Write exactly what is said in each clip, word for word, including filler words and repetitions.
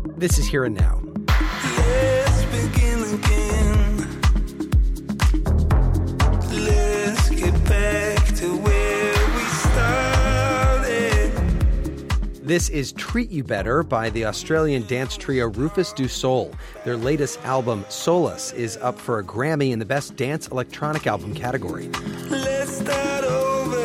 This is Here and Now. Let's begin again. Let's get back to where we started. This is Treat You Better by the Australian dance trio Rufus Du Sol. Their latest album, Solace, is up for a Grammy in the Best Dance Electronic Album category. Let's start over.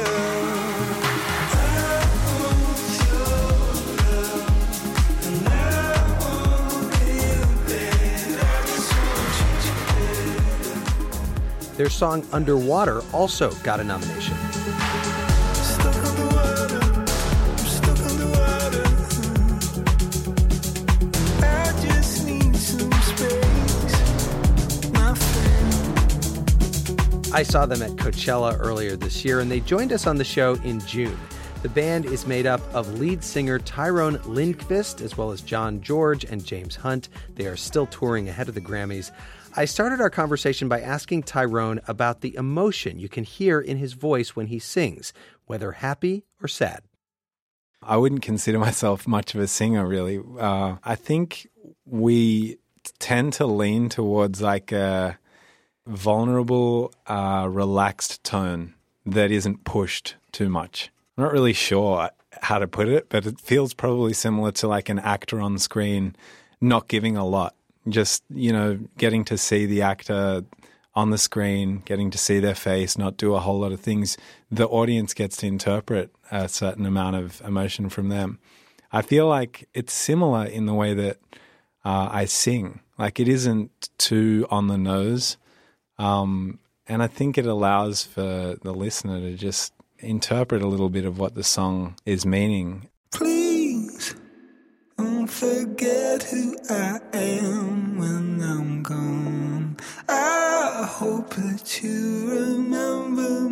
Their song Underwater also got a nomination. Stuck underwater. I'm stuck underwater. I just need some space, my friend. I saw them at Coachella earlier this year, and they joined us on the show in June. The band is made up of lead singer Tyrone Lindqvist, as well as John George and James Hunt. They are still touring ahead of the Grammys. I started our conversation by asking Tyrone about the emotion you can hear in his voice when he sings, whether happy or sad. I wouldn't consider myself much of a singer, really. Uh, I think we tend to lean towards like a vulnerable, uh, relaxed tone that isn't pushed too much. I'm not really sure how to put it, but it feels probably similar to like an actor on screen not giving a lot. Just, you know, getting to see the actor on the screen, getting to see their face, not do a whole lot of things. The audience gets to interpret a certain amount of emotion from them. I feel like it's similar in the way that uh, I sing. Like it isn't too on the nose. Um, and I think it allows for the listener to just interpret a little bit of what the song is meaning. Please don't forget who I am when I'm gone. I hope that you remember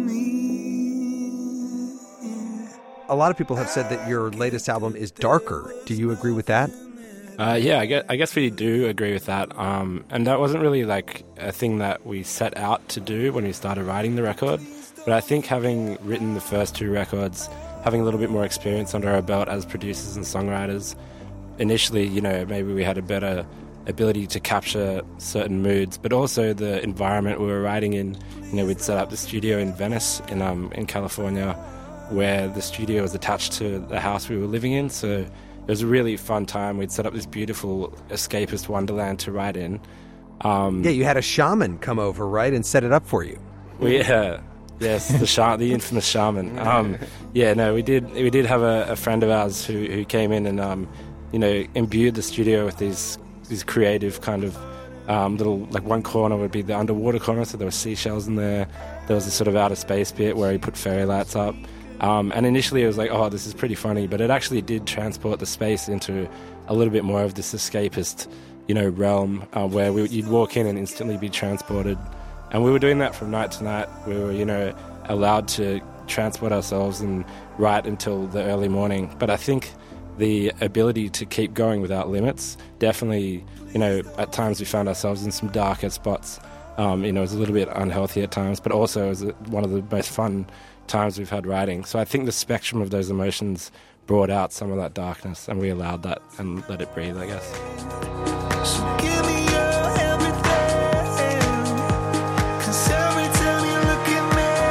me. A lot of people have said that your latest album is darker. Do you agree with that? Uh, yeah, I guess, I guess we do agree with that. Um, and that wasn't really like a thing that we set out to do when we started writing the record. But I think having written the first two records, having a little bit more experience under our belt as producers and songwriters, initially, you know, maybe we had a better ability to capture certain moods, but also the environment we were writing in. You know, we'd set up the studio in Venice, in um in California, where the studio was attached to the house we were living in. So it was a really fun time. We'd set up this beautiful escapist wonderland to write in. Um, Yeah, you had a shaman come over, right, and set it up for you. We, yeah, yes, the sha- the infamous shaman. Um, yeah, no, we did we did have a, a friend of ours who who came in and um, you know, imbued the studio with these these creative kind of um, little, like one corner would be the underwater corner, so there were seashells in there. There was a sort of outer space bit where he put fairy lights up. Um, and initially it was like, oh, this is pretty funny, but it actually did transport the space into a little bit more of this escapist, you know, realm uh, where we, you'd walk in and instantly be transported. And we were doing that from night to night. We were, you know, allowed to transport ourselves and write until the early morning. But I think the ability to keep going without limits, definitely, you know, at times we found ourselves in some darker spots. Um, you know, it was a little bit unhealthy at times, but also it was one of the most fun times we've had writing. So I think the spectrum of those emotions brought out some of that darkness, and we allowed that and let it breathe, I guess. So give me your everything, 'cause every time you look at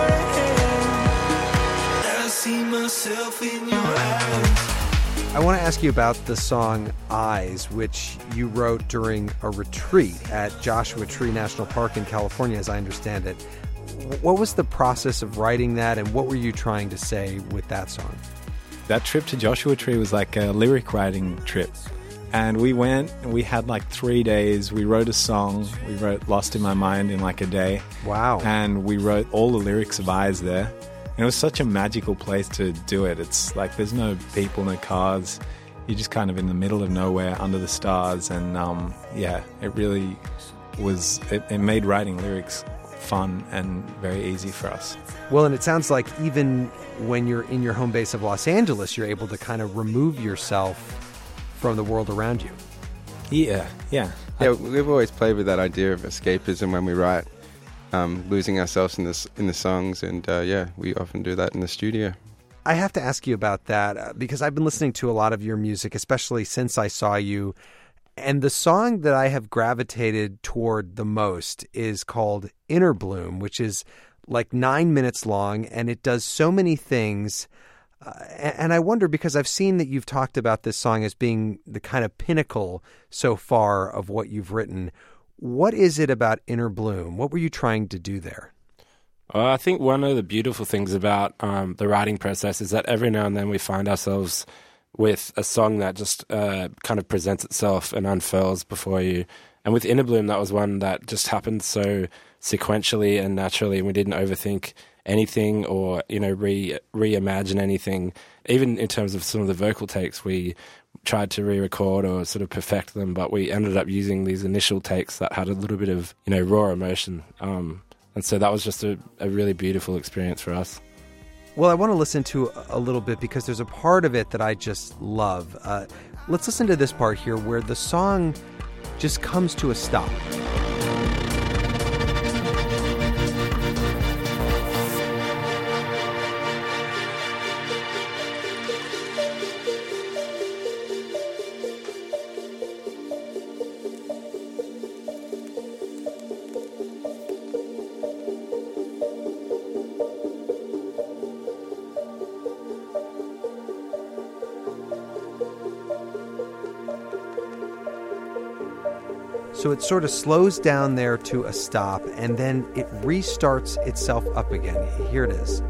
me, I see myself in your eyes. I want to ask you about the song Eyes, which you wrote during a retreat at Joshua Tree National Park in California, as I understand it. What was the process of writing that, and what were you trying to say with that song? That trip to Joshua Tree was like a lyric writing trip. And we went, and we had like three days. We wrote a song. We wrote Lost in My Mind in like a day. Wow. And we wrote all the lyrics of Eyes there. And it was such a magical place to do it. It's like there's no people, no cars. You're just kind of in the middle of nowhere under the stars. And um, yeah, it really was, it, it made writing lyrics fun and very easy for us. Well, and it sounds like even when you're in your home base of Los Angeles, you're able to kind of remove yourself from the world around you. Yeah, yeah. Yeah, we've always played with that idea of escapism when we write, um, losing ourselves in the, in the songs, and uh, yeah, we often do that in the studio. I have to ask you about that uh, because I've been listening to a lot of your music, especially since I saw you And the song that I have gravitated toward the most is called Inner Bloom, which is like nine minutes long, and it does so many things. Uh, and I wonder, because I've seen that you've talked about this song as being the kind of pinnacle so far of what you've written. What is it about Inner Bloom? What were you trying to do there? Well, I think one of the beautiful things about um, the writing process is that every now and then we find ourselves with a song that just uh, kind of presents itself and unfurls before you. And with Inner Bloom, that was one that just happened so sequentially and naturally, and we didn't overthink anything or, you know, re reimagine anything. Even in terms of some of the vocal takes, we tried to re-record or sort of perfect them, but we ended up using these initial takes that had a little bit of, you know, raw emotion. Um, and so that was just a, a really beautiful experience for us. Well, I want to listen to a little bit because there's a part of it that I just love. Uh, let's listen to this part here where the song just comes to a stop. So it sort of slows down there to a stop, and then it restarts itself up again. Here it is.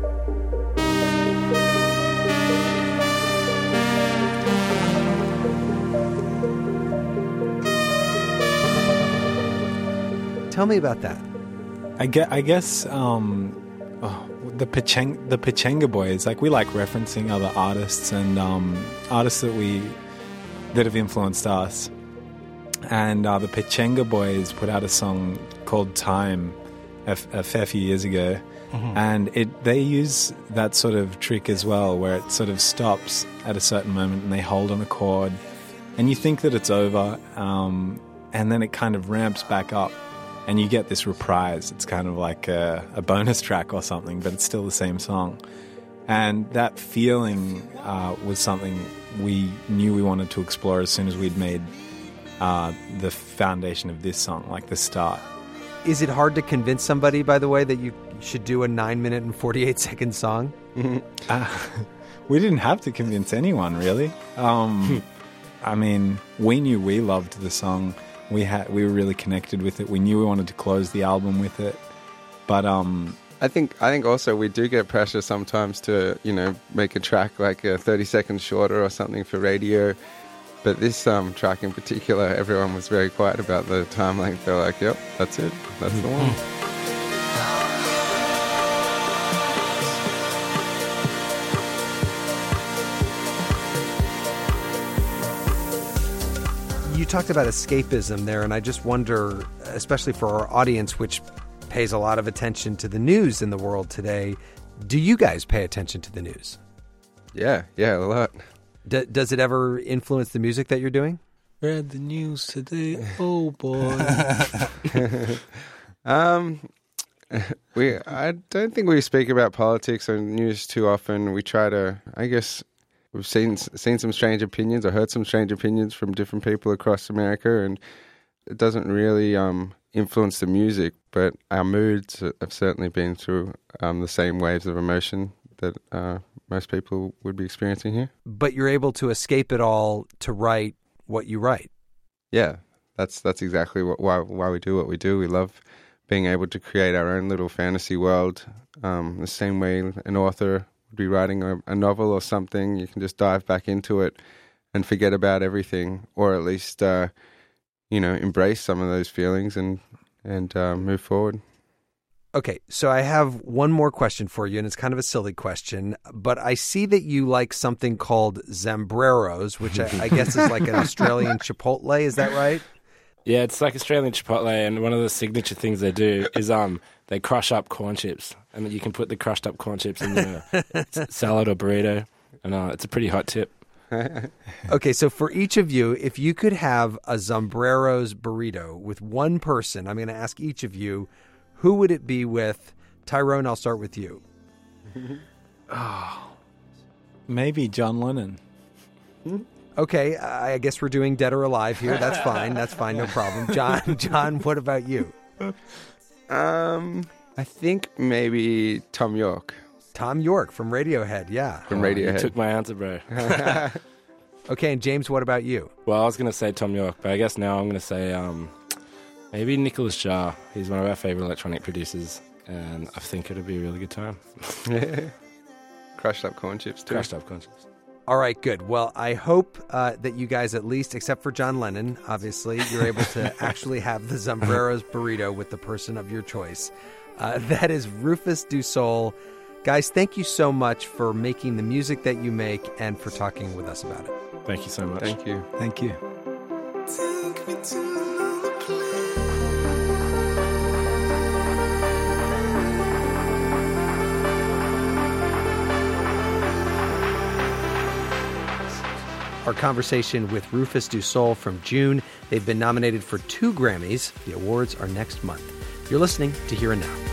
Tell me about that. I guess, I guess um, oh, the Pecheng, the Pechenga Boys, like we like referencing other artists and um, artists that we that have influenced us. And uh, the Pechenga Boys put out a song called Time a, a fair few years ago. Mm-hmm. And it they use that sort of trick as well, where it sort of stops at a certain moment and they hold on a chord. And you think that it's over, um, and then it kind of ramps back up. And you get this reprise. It's kind of like a, a bonus track or something, but it's still the same song. And that feeling uh, was something we knew we wanted to explore as soon as we'd made Uh, the foundation of this song, like the start. Is it hard to convince somebody, by the way, that you should do a nine minute and forty-eight second song? uh, we didn't have to convince anyone, really. Um, I mean, we knew we loved the song. We had, we were really connected with it. We knew we wanted to close the album with it. But um, I think I think also we do get pressure sometimes to, you know, make a track like a thirty seconds shorter or something for radio. But this um, track in particular, everyone was very quiet about the time length. They're like, yep, that's it. That's the one. You talked about escapism there, and I just wonder, especially for our audience, which pays a lot of attention to the news in the world today, do you guys pay attention to the news? Yeah, yeah, a lot. D- does it ever influence the music that you're doing? Read the news today. Oh boy. um, we I don't think we speak about politics or news too often. We try to. I guess we've seen seen some strange opinions or heard some strange opinions from different people across America, and it doesn't really um influence the music. But our moods have certainly been through um, the same waves of emotion that uh, most people would be experiencing here. But you're able to escape it all to write what you write. Yeah, that's that's exactly what, why why we do what we do. We love being able to create our own little fantasy world. Um, the same way an author would be writing a, a novel or something, you can just dive back into it and forget about everything, or at least uh, you know, embrace some of those feelings and and uh, move forward. Okay, so I have one more question for you, and it's kind of a silly question, but I see that you like something called Zambreros, which I, I guess is like an Australian Chipotle. Is that right? Yeah, it's like Australian Chipotle, and one of the signature things they do is um they crush up corn chips, and you can put the crushed up corn chips in your salad or burrito, and uh, it's a pretty hot tip. Okay, so for each of you, if you could have a Zambreros burrito with one person, I'm going to ask each of you, who would it be with? Tyrone, I'll start with you. Oh, maybe John Lennon. Okay, I guess we're doing Dead or Alive here. That's fine. That's fine. No problem. John, John, what about you? Um, I think maybe Tom York Tom York from Radiohead, yeah. from You Radiohead. took my answer, bro. Okay, and James, what about you? Well, I was going to say Tom York, but I guess now I'm going to say um, maybe Nicholas Jar. He's one of our favorite electronic producers, and I think it'll be a really good time. Crushed up corn chips too. Crashed up conscious. All right, good. Well, I hope uh, that you guys at least, except for John Lennon, obviously, you're able to actually have the Sombreros burrito with the person of your choice. Uh, that is Rufus Du Sol. Guys, thank you so much for making the music that you make and for talking with us about it. Thank you so much. Thank you. Thank you. Take me to another place. Our conversation with Rufus Du Sol from June. They've been nominated for two Grammys. The awards are next month. You're listening to Here and Now.